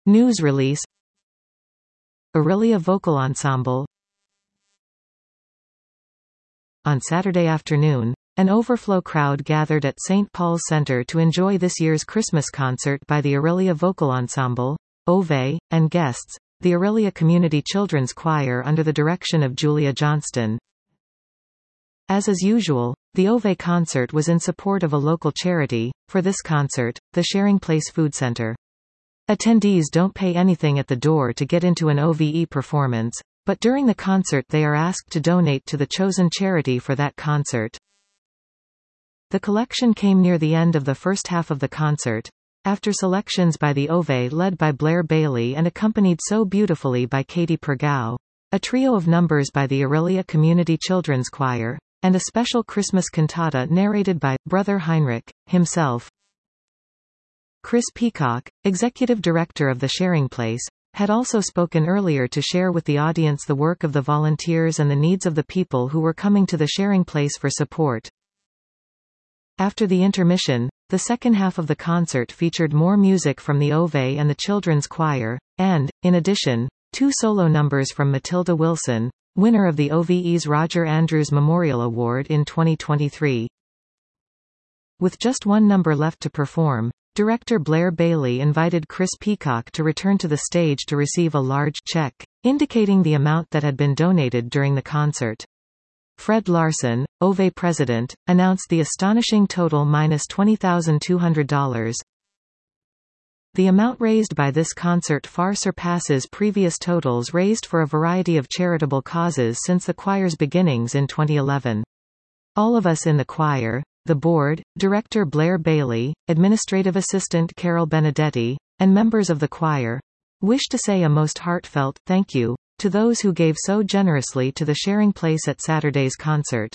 News release. Aurelia Vocal Ensemble. On Saturday afternoon, an overflow crowd gathered at St. Paul's Center to enjoy this year's Christmas concert by the Aurelia Vocal Ensemble, OVE, and guests, the Aurelia Community Children's Choir under the direction of Julia Johnston. As is usual, the OVE concert was in support of a local charity. For this concert, the Sharing Place Food Center. Attendees don't pay anything at the door to get into an OVE performance, but during the concert they are asked to donate to the chosen charity for that concert. The collection came near the end of the first half of the concert, after selections by the OVE led by Blair Bailey and accompanied so beautifully by Katie Pergau, a trio of numbers by the Aurelia Community Children's Choir, and a special Christmas cantata narrated by Brother Heinrich himself. Chris Peacock, executive director of the Sharing Place, had also spoken earlier to share with the audience the work of the volunteers and the needs of the people who were coming to the Sharing Place for support. After the intermission, the second half of the concert featured more music from the OVE and the Children's Choir, and, in addition, 2 solo numbers from Matilda Wilson, winner of the OVE's Roger Andrews Memorial Award in 2023. With just one number left to perform, director Blair Bailey invited Chris Peacock to return to the stage to receive a large check, indicating the amount that had been donated during the concert. Fred Larson, OVE president, announced the astonishing total -$20,200. The amount raised by this concert far surpasses previous totals raised for a variety of charitable causes since the choir's beginnings in 2011. All of us in the choir, the board, director Blair Bailey, administrative assistant Carol Benedetti, and members of the choir, wish to say a most heartfelt thank you to those who gave so generously to the Sharing Place at Saturday's concert.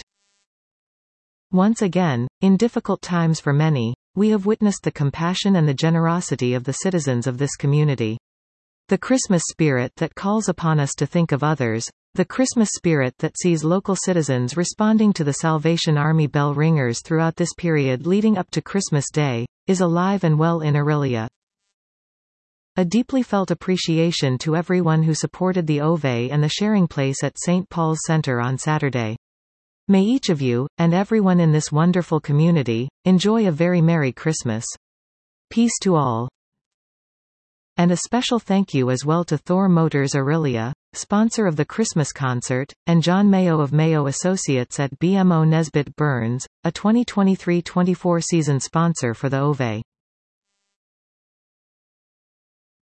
Once again, in difficult times for many, we have witnessed the compassion and the generosity of the citizens of this community. The Christmas spirit that calls upon us to think of others, the Christmas spirit that sees local citizens responding to the Salvation Army bell ringers throughout this period leading up to Christmas Day, is alive and well in Aurelia. A deeply felt appreciation to everyone who supported the OVE and the Sharing Place at St. Paul's Center on Saturday. May each of you, and everyone in this wonderful community, enjoy a very Merry Christmas. Peace to all. And a special thank you as well to Thor Motors Aurelia, sponsor of the Christmas concert, and John Mayo of Mayo Associates at BMO Nesbitt Burns, a 2023-24 season sponsor for the OVE.